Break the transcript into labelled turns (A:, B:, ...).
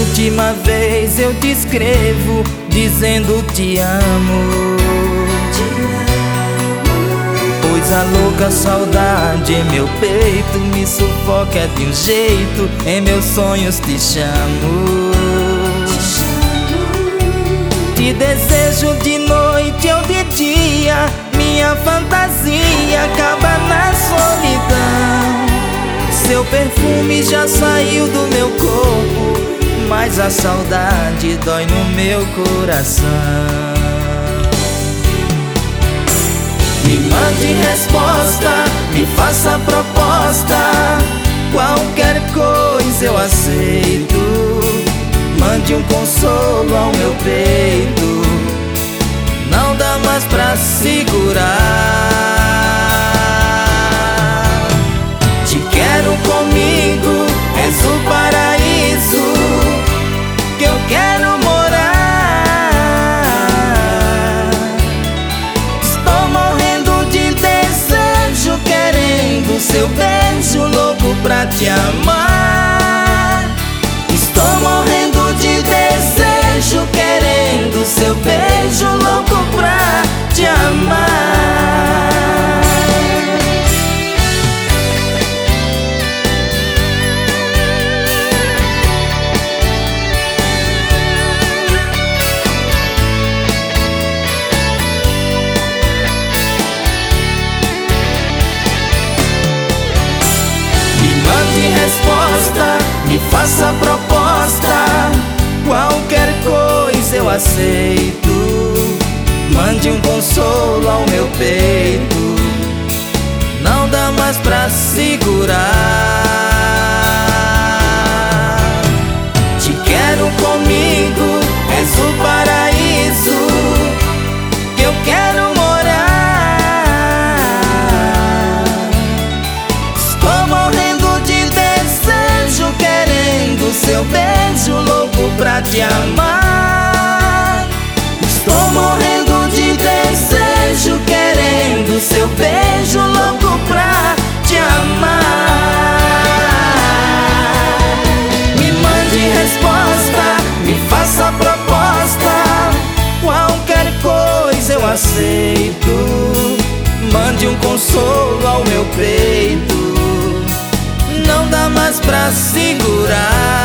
A: última vez eu te escrevo dizendo te amo. Pois a louca saudade em meu peito me sufoca de um jeito, em meus sonhos te chamo. Te desejo de noite ou de dia, minha fantasia acaba na solidão. Seu perfume já saiu do meu corpo, mas a saudade dói no meu coração. Me mande resposta, me faça proposta, qualquer coisa eu aceito. Mande um consolo ao meu peito, não dá mais pra segurar. Te quero comigo, és o paraíso que eu quero morar. Estou morrendo de desejo, querendo seu beijo, louco pra te amar. Estou morrendo de desejo, querendo seu beijo, louco pra te amar. Resposta, me faça proposta, qualquer coisa eu aceito. Mande um consolo ao meu peito, não dá mais pra segurar. Te quero comigo, és o paraíso que eu quero morar. Seu beijo, louco pra te amar. Estou morrendo de desejo, querendo seu beijo, louco pra te amar. Me mande resposta, me faça proposta, qualquer coisa eu aceito. Mande um consolo ao meu peito, não dá mais pra segurar.